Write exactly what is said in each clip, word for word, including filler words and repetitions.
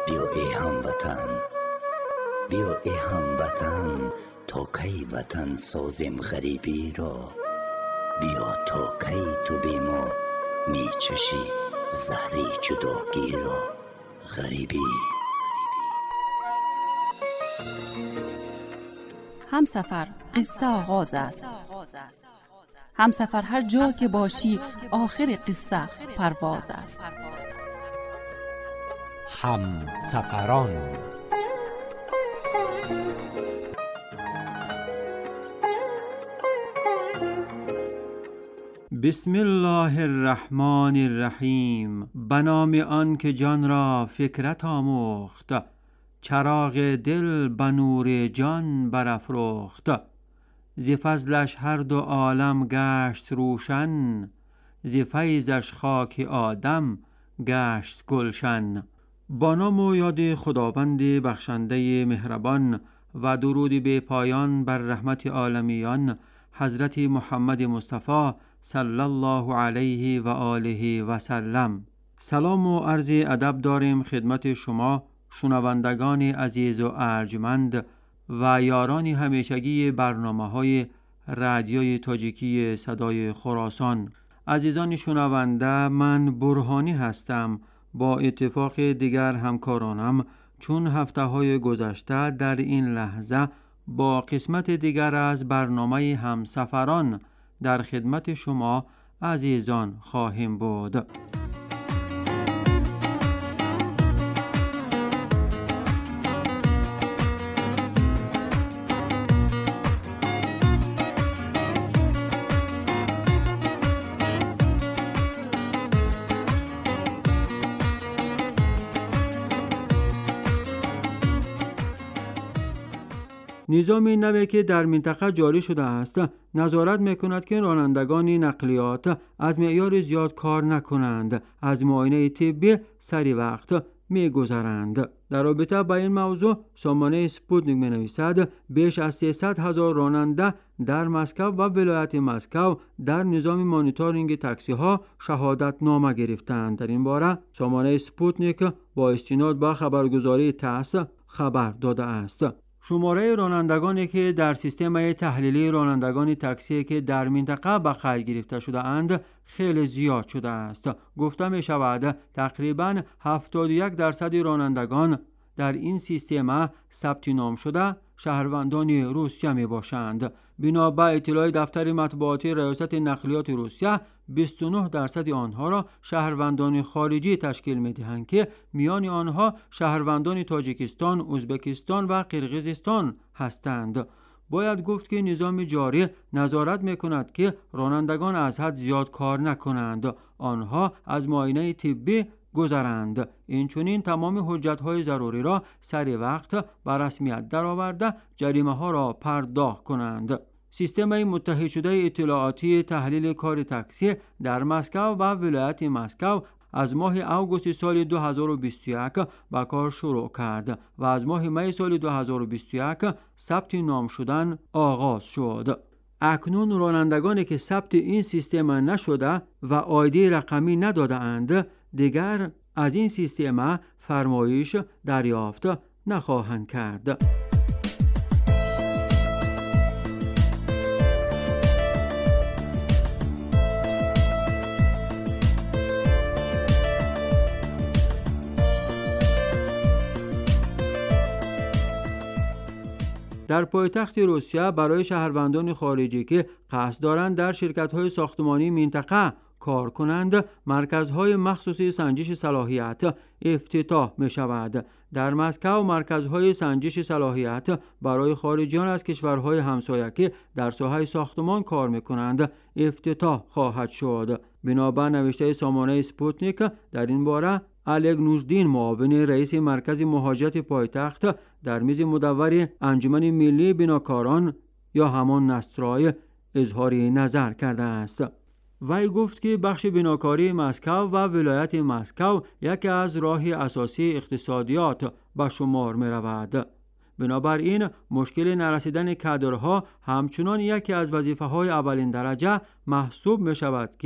بیا ای هموطن، بیا ای هموطن، تا کی وطن سازیم غریبی را. بیا تا کی تو بی ما می چشی زهری جداگی را. غریبی همسفر قصه آغاز است. همسفر هر جا که باشی آخر قصه پرواز است. همسفران. بسم الله الرحمن الرحیم. به نام آن که جان را فکرت آموخت، چراغ دل به نور جان برافروخت. ز فضلش هر دو عالم گشت روشن، ز فیضش خاک آدم گشت گلشن. با نام و یاد خداوند بخشنده مهربان و درود به پایان بر رحمت عالمیان حضرت محمد مصطفی صلی الله علیه و آله و سلم. سلام و عرض ادب داریم خدمت شما شنوندگان عزیز و ارجمند و یاران همیشگی برنامه‌های رادیوی تاجیکی صدای خراسان. عزیزان شنونده، من برهانی هستم. با اتفاق دیگر همکارانم چون هفته‌های گذشته در این لحظه با قسمت دیگر از برنامه همسفران در خدمت شما عزیزان خواهیم بود. نظام نوی که در منطقه جاری شده است نظارت میکند که رانندگان نقلیات از معیار زیاد کار نکنند، از معاینه طبی سری وقت میگذرند. در رابطه با این موضوع سامانه سپوتنیک می نویسد بیش از سیصد هزار راننده در مسکو و ولایت مسکو در نظام مانیتورینگ تاکسی ها شهادت نامه گرفتند. در این باره سامانه سپوتنیک با استناد به خبرگزاری تاس خبر داده است. شماره رانندگانی که در سیستم تحلیلی رانندگان تاکسی که در منطقه به خرج گرفته شده اند خیلی زیاد شده است. گفته می شود تقریباً هفتاد و یک درصد رانندگان در این سیستم ثبت نام شده شهروندان روسیه می باشند. بنا به اطلاع دفتر مطبوعاتی ریاست نقلیات روسیه، بیست و نه درصد آنها را شهروندان خارجی تشکیل می دهند که میان آنها شهروندان تاجیکستان، ازبکستان و قرقیزستان هستند. باید گفت که نظام جاری نظارت می کند که رانندگان از حد زیاد کار نکنند، آنها از معاینه طبی گذرند. این چنین تمام حجت‌های ضروری را سری وقت به رسمیت درآورده جریمه ها را پرداخت کنند. سیستم متحد شده اطلاعاتی تحلیل کار تاکسی در مسکو و ولایت مسکو از ماه اوگوست سال دو هزار و بیست و یک به کار شروع کرد و از ماه می سال دو هزار و بیست و یک ثبت نام شدن آغاز شد. اکنون رانندگانی که ثبت این سیستم نشده و آیدی رقمی نداده اند دیگر از این سیستم فرمایش دریافت نخواهند کرد. در پایتخت روسیه برای شهروندان خارجی که قصد دارند در شرکت‌های ساختمانی منطقه کار کنند مرکزهای مخصوصی سنجش صلاحیت افتتاح می شود. در مسکو مرکزهای سنجش صلاحیت برای خارجیان از کشورهای همسایه که در ساحه ساختمان کار می کنند افتتاح خواهد شد. بنابر نوشته سامانه سپوتنیک در این باره الگ نوژدین معاون رئیس مرکز مهاجرت پایتخت در میز مدور انجمن ملی بناکاران یا همان نسترای اظهار نظر کرده است. وی گفت که بخش بناکاری مسکو و ولایت مسکو یکی از راه اساسی اقتصادیات به شمار می رود. بنابراین مشکل نرسیدن کادرها همچنان یکی از وظیفه‌های اولین درجه محسوب می شود که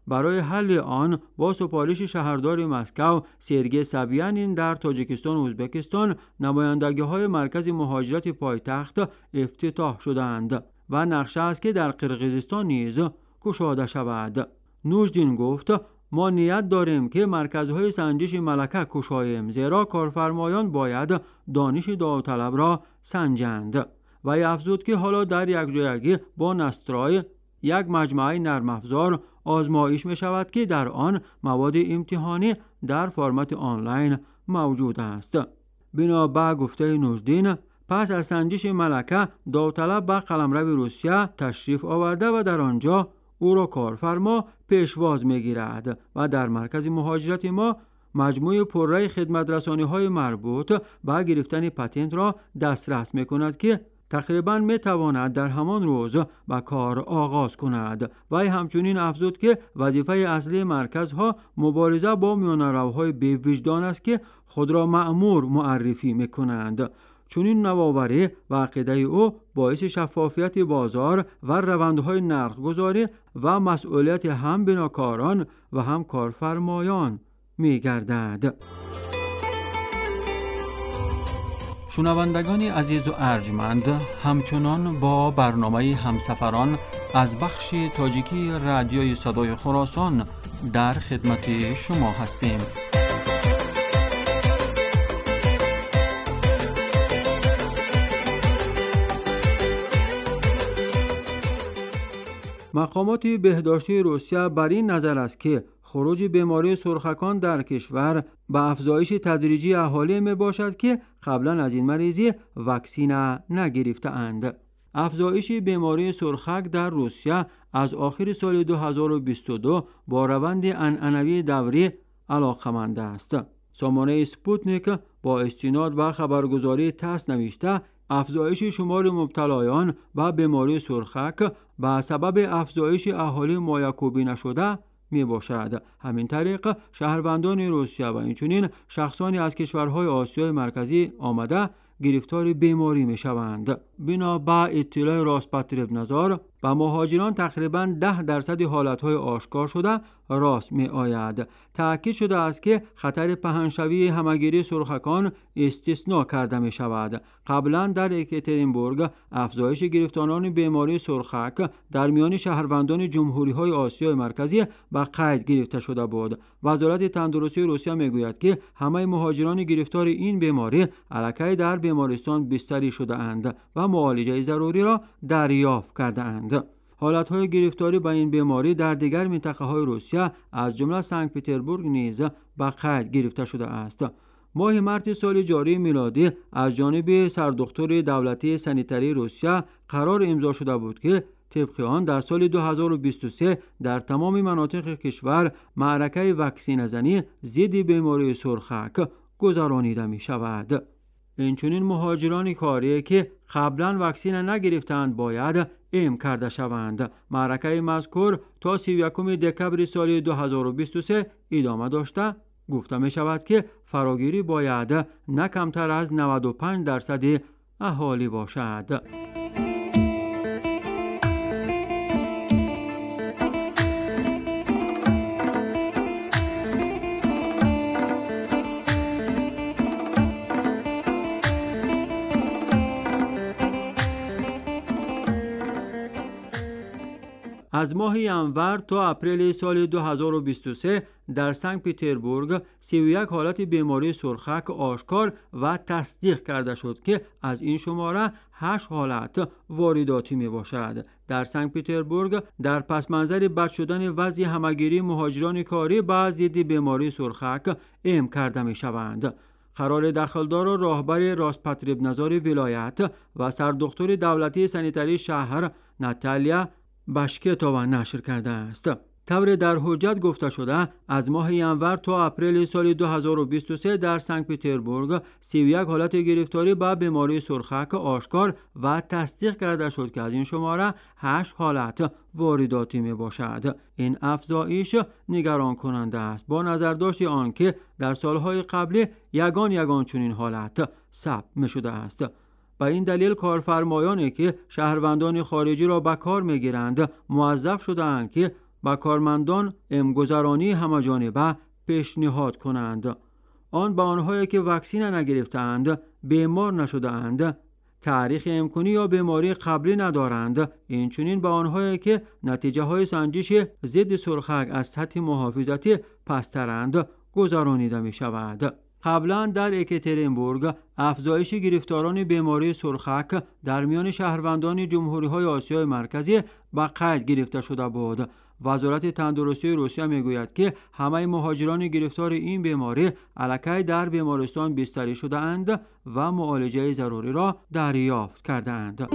برای حل آن با سفارش شهردار مسکو سرگئی سبیانین در تاجیکستان و ازبکستان نمایندگی‌های مرکز مهاجرت پایتخت افتتاح شدند و نقشه است که در قرقیزستان نیز گشاده شود. نوژدین گفت ما نیت داریم که مرکزهای سنجش ملکه گشاییم، زیرا کارفرمایان باید دانش داوطلب را سنجند. و افزود که حالا در یک جایگی با نسترای یک مجموعه نرم افزار آزمایش می شود که در آن مواد امتحانی در فرمت آنلاین موجود است. بنا به گفته نوژدین، پس از سنجش ملکه داوطلب به قلمرو روسیه تشریف آورده و در آنجا او را کارفرما پیشواز می‌گیرد و در مرکز مهاجرت ما مجموعه پررای خدمت رسانی‌های مربوط به گرفتن پتنت را دسترس می‌کند که تقریباً می‌تواند در همان روز به کار آغاز کند. و همچنین افزود که وظیفه اصلی مرکزها مبارزه با میانه‌روهای بی‌وجدان است که خود را مأمور معرفی می‌کنند. چون این نوآوری و عقیده او باعث شفافیت بازار و روندهای نرخ‌گذاری و مسئولیت هم بناکاران و هم کارفرمایان می‌گردد. شنوندگان عزیز و ارجمند، همچنان با برنامه همسفران از بخش تاجیکی رادیوی صدای خراسان در خدمت شما هستیم. مقامات بهداشتی روسیه بر این نظر است که خروج بیماری سرخکان در کشور به افزایش تدریجی اهالی می باشد که قبلا از این مریضی واکسین نگرفته اند. افزایش بیماری سرخک در روسیه از آخر سال دو هزار و بیست و دو با روند عنعنوی دوری علاقمند است. سامانه سپوتنیک با استناد به خبرگزاری تاس نوشته افزایش شمار مبتلایان به بیماری سرخک به سبب افزایش اهالی مایکوبی نشده می باشد. همین طریق شهروندان روسیه و اینچنین شخصانی از کشورهای آسیای مرکزی آمده گرفتار بیماری می شوند. بنا به اطلاع راسپاتریبنادزور به مهاجران تقریباً ده درصد حالتهای آشکار شده راست می آید. تأکید شده است که خطر پهنشوی همهگیری سرخکان استثناء کرده می شود. قبلا در اکاترینبورگ افزایش گرفتاران بیماری سرخک در میان شهروندان جمهوری های آسیای مرکزی به قید گرفته شده بود. وزارت تندرستی روسیه می گوید که همه مهاجران گرفتار این بیماری الکی در بیمارستان بستری شده اند و معالجه ضروری را دریافت کرده اند. حالتهای گرفتاری به این بیماری در دیگر منطقه‌های روسیه از جمله سنت پترزبورگ نیز به قید گرفته شده است. ماه مارس سال جاری میلادی از جانب سردختور دولتی سانیتری روسیه قرار امضا شده بود که طبق آن در سال دو هزار و بیست و سه در تمام مناطق کشور معرکه واکسینه زنی ضد بیماری سرخک گذرانیده می شود. اینچنین مهاجران کاری که قبلا واکسین نگرفتند باید اعم کرده شوند. معرکه مذکور تا سی و یکم دکبر سال دو هزار و بیست و سه ادامه داشته. گفته می شود که فراگیری باید نه کمتر از نود و پنج درصد اهالی باشد. از ماه ینور تا اپریل سال دو هزار و بیست و سه در سنت پترزبورگ سی و یک حالت بیماری سرخک آشکار و تصدیق کرده شد که از این شماره هشت حالت وارداتی می باشد. در سنت پترزبورگ در پس منظر بد شدن وضع همهگیری مهاجران کاری با ضد بیماری سرخک اعم کرده می شوند. قرار دخلدار راهبر راسپاتریبنادزور ولایت و سردختور دولتی سانیتری شهر ناتالیا باشکتووا نشر کرده است. طور در حجت گفته شده از ماه ینور تا اپریل سال دو هزار و بیست و سه در سنت پترزبورگ سی و یک حالت گرفتاری با بیماری سرخک آشکار و تصدیق کرده شد که از این شماره هشت حالت وارداتی می باشد. این افزایش نگران کننده است با نظر داشت آنکه در سالهای قبلی یگان یگان چنین حالت ثبت می شده است. با این دلیل کارفرمایانی که شهروندان خارجی را به کار می‌گیرند موظف شده‌اند که با کارمندان امگذرانی همه‌جانبه پیشنهاد کنند. آن به آنهایی که واکسن نگرفتند، بیمار نشده‌اند، تاریخ امکانی یا بیماری قبلی ندارند، اینچنین به آنهایی که نتیجه های سنجش ضد سرخک از سطح محافظتی پسترند گذرانیده می شود. قبلا در اکاترینبورگ افزایش گرفتاران بیماری سرخک در میان شهروندان جمهوری‌های آسیای مرکزی به قید گرفته شده بود. وزارت تندرستی روسیه میگوید که همه مهاجران گرفتار این بیماری الکی در بیمارستان بستری شده اند و معالجه ضروری را دریافت کرده اند.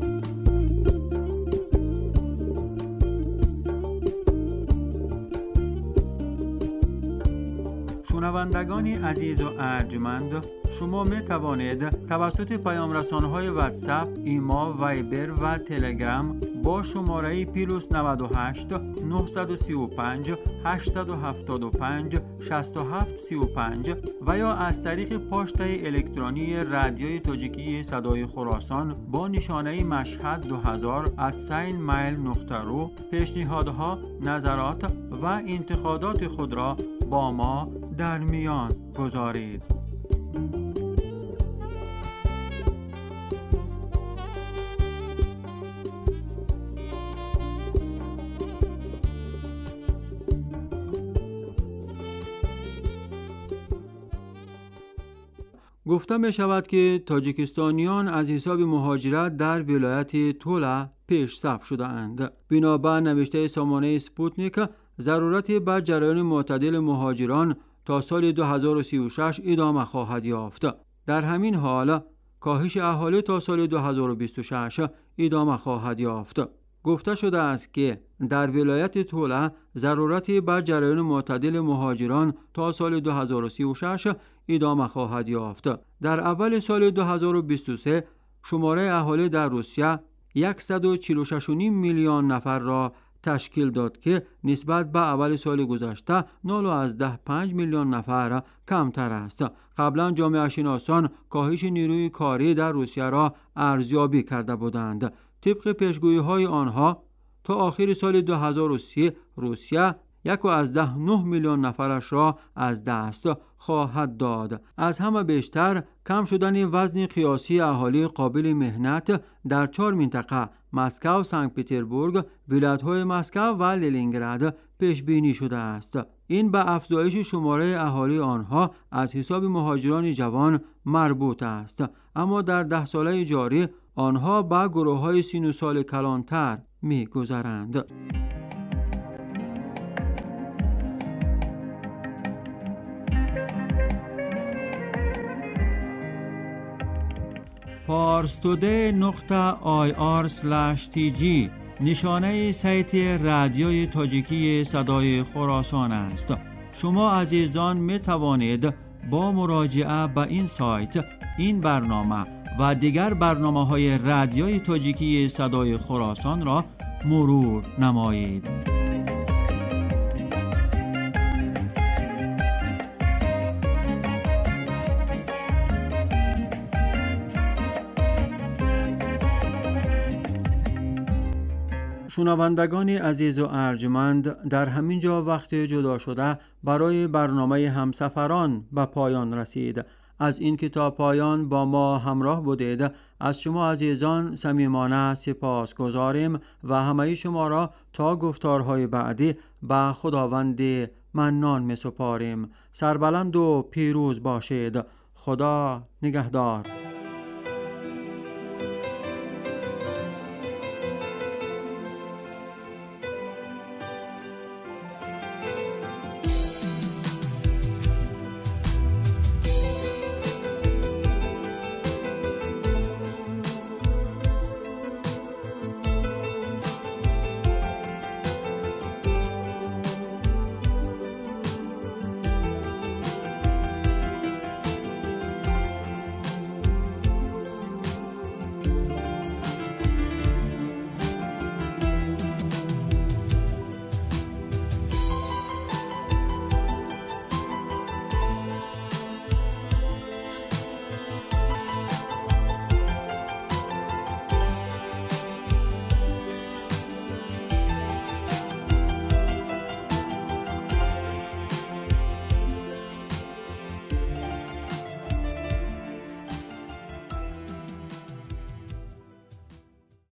شنوندگان عزیز و ارجمند، شما می توانید توسط پیام رسانه‌های واتساپ، ایما، وایبر و تلگرام با شماره پلاس نود و هشت نه سه پنج هشت هفت پنج شش هفت سه پنج و یا از طریق پاشت الکترونی رادیوی تاجیکی صدای خراسان با نشانه مشهد دو هزار ات میل نقطه رو پیشنهادها، نظرات و انتقادات خود را با ما در میان گذارید. گفته می شود که تاجیکستانیان از حساب مهاجرت در ولایت تولا پیش صف شده اند. بنابر نوشته سامانه سپوتنیک، ضرورت بر جریان معتدل مهاجران تا سال دو هزار و سی و شش ادامه خواهد یافت. در همین حال کاهش اهالی تا سال دو هزار و بیست و شش ادامه خواهد یافت. گفته شده است که در ولایت تولا ضرورت بر جریان معتدل مهاجران تا سال دو هزار و سی و شش ادامه خواهد یافت. در اول سال دو هزار و بیست و سه شماره اهالی در روسیه صد و چهل و شش و نیم میلیون نفر را تشکیل داد که نسبت به اول سال گذشته نال و از ده پنج میلیون نفر کمتر است. قبلا جامعه شناسان کاهش نیروی کاری در روسیه را ارزیابی کرده بودند. طبق پیشگویی های آنها تا آخر سال دو هزار و سی روسیه یک و از ده نه میلیون نفرش را از دست خواهد داد. از همه بیشتر کم شدن وزن قیاسی اهالی قابل مهنت در چهار منطقه مسکو، سنت پترزبورگ، ولایت‌های مسکو و لنینگراد پیش بینی شده است. این به افزایش شماره اهالی آنها از حساب مهاجران جوان مربوط است، اما در ده ساله جاری آنها به گروه‌های سن و سال کلانتر می‌گذرند. پارستوده نقطه آی آر اسلش تی جی نشانه سایت رادیوی تاجیکی صدای خراسان است. شما عزیزان می توانید با مراجعه به این سایت این برنامه و دیگر برنامه های رادیوی تاجیکی صدای خراسان را مرور نمایید. شنوندگان عزیز و ارجمند، در همین جا وقت جدا شده برای برنامه همسفران به پایان رسید. از این که تا پایان با ما همراه بودید از شما عزیزان صمیمانه سپاس گزاریم و همه شما را تا گفتارهای بعدی به خداوند منان می سپاریم. سربلند و پیروز باشید. خدا نگهدار.